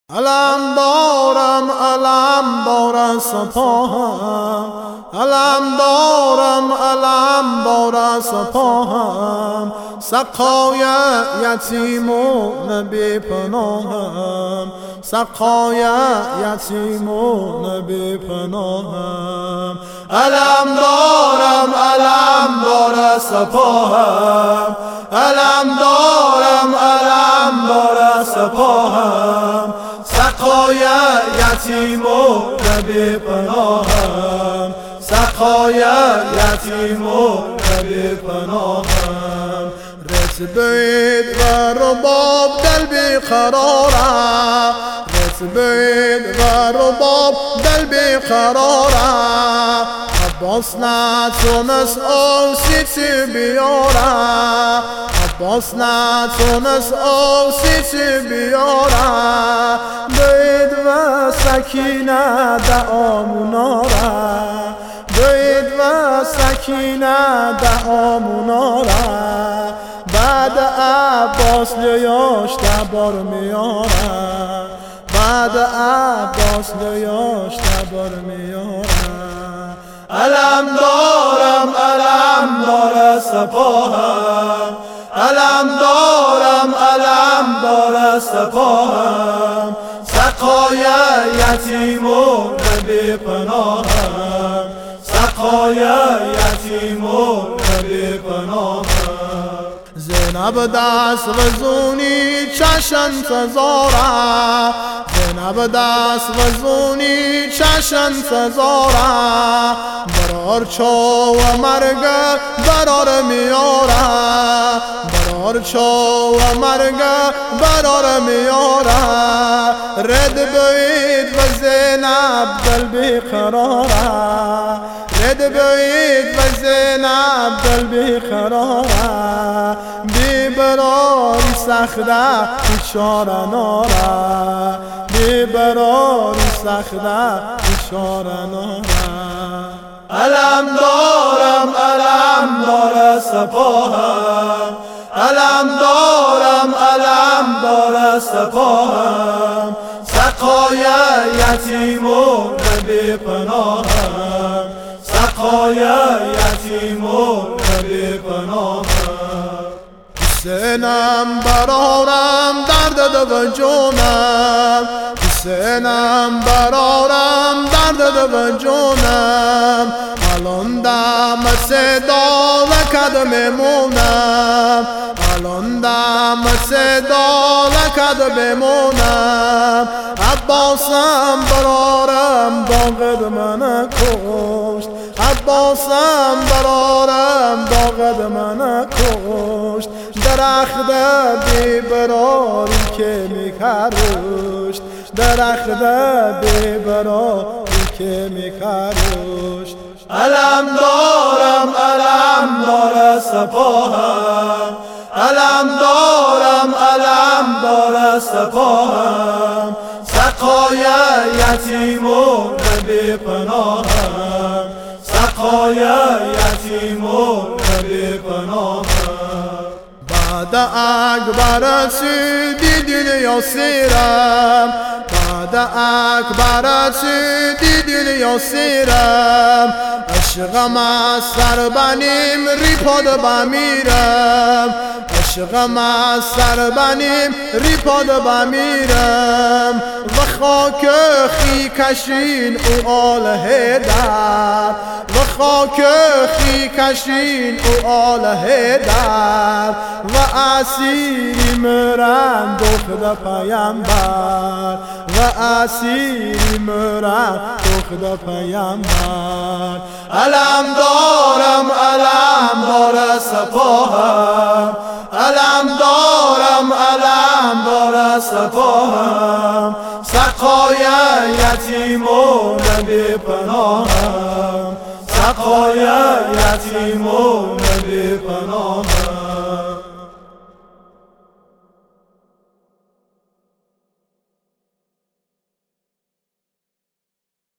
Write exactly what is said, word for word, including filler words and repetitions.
علم دارم علم دارد سپاهم، علم دارم علم دارد سپاهم، سقای یتیمون بی پناهم، سقای یتیمون بی پناهم. علم دارم علم دارد سپاهم، علم دارم علم دارد سپاهم، سقای یتیمون بی پناهم، سقای یتیمون بی پناهم. رتبید و رباب دل بی قراره، رتبید و رباب دل بی قراره، عباس نتونست آن سیتی بیاره، عباس نتونست آن سیتی بیاره. بید و سکینه دعاموناره، بید و سکینه دعاموناره، بعد عباس لیاش تبار میاره، بعد عباس لیاش تبار میاره. علم دارم علم دارد سپاهم، علم دارم علم دارد سپاهم، سقای یتیمون بی پناهم، سقای یتیمون بی پناهم. زینب دست وزونی چشم انتظاره، زینب دست وزونی چشم انتظاره، برار چو و مرگ برار میاره، برار چو و مرگ برار میاره. رد بید و زینب دل بی قراره، رد بید و زینب دل بی قراره، بی براری سخته بیچاره ناره، بی براری سخته بیچاره ناره. علم دارم علم دارد سپاهم، علم دارم علم دارد سپاهم، سقای یتیمون بی پناهم، سقای یتیمون بی پناهم. حسینم برارم درد دو جونم، حسینم برارم درد دو جونم، الان دم صدا لکد میمونم، الان دم صدا لکد میمونم. عباسم برارم داغد من کشت، عباسم برارم داغد من کشت، درخت بی براری که میکرشت، درخت بی براری که میکرشت. علم دارم علم دارد سپاهم، علم دارم علم دارد سپاهم، سقای یتیمون بی پناهم، سقای یتیمون بی پناهم. بعد اکبر دیدین یاسیرم، بعد اکبر دیدین یاسیرم، عشقم از سر بنیم ریپاد بمیرم، عشقم از سر بنیم ریپاد بمیرم. و خاک خی کشین او آل هیدر، و خاک خی کشین او آل هیدر، و اسیری مرن دخد پیامبر، و اسیری مرن دخد پیامبر. علم دارم علم دارد سپاهم، علم دارم علم دارد سپاهم، سقای یتیمون بی پناهم، سقای یتیمون